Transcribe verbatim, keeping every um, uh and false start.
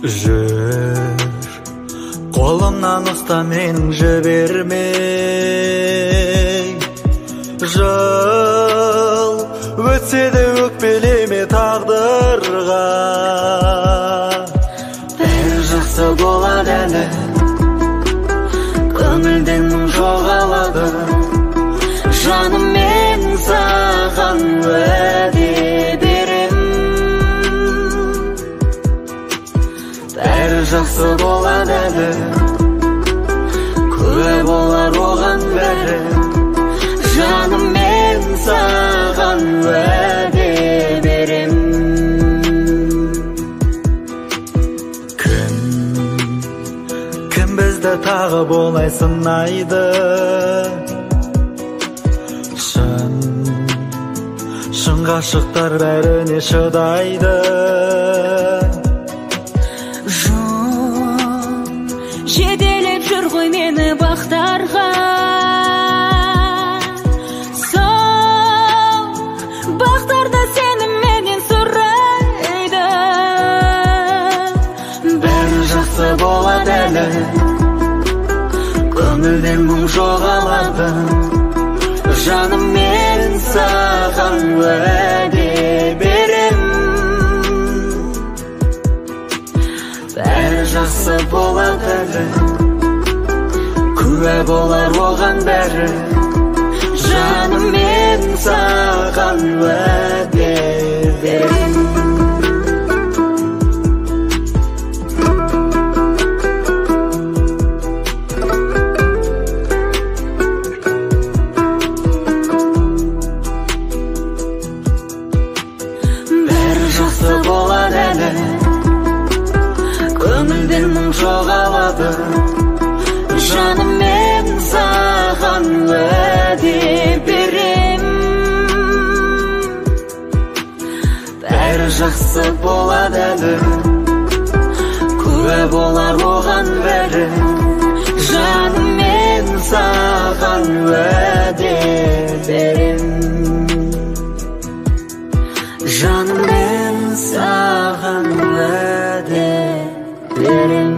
жүр қолымнан ұста менің жібермей. Жыл өтсе де өкпелеме тағдырға, бәрі жақсы болады әлі, көңілден мұң жоғалады. Жаным, мен саған уәде берем, бәрі жақсы болады әлі, куә болар оған бәрі. Жаным, мен саған уәде берем. Кім, кім бізді тағы болай сынайды? Шын, шын ғашықтар бәріне шыдайды. Жетелеп жүр ғой мені бақтарға, сол бақтарда сені менен сұрайды. Бәрі жақсы болады әлі, көңілден мұң жоғалады. Жаным, мен саған уәде берем, бәрі жақсы болады әлі, куә болар оған бәрі. Жаным, мен саған уәде берем. Бәрі жақсы болады әлі, көңілден мұң жоғалады. Жаным, мен саған уәде берем, бәрі жақсы болады әлі, куә болар оған бәрі. Жаным, мен саған уәде берем. Жаным, мен саған уәде берем.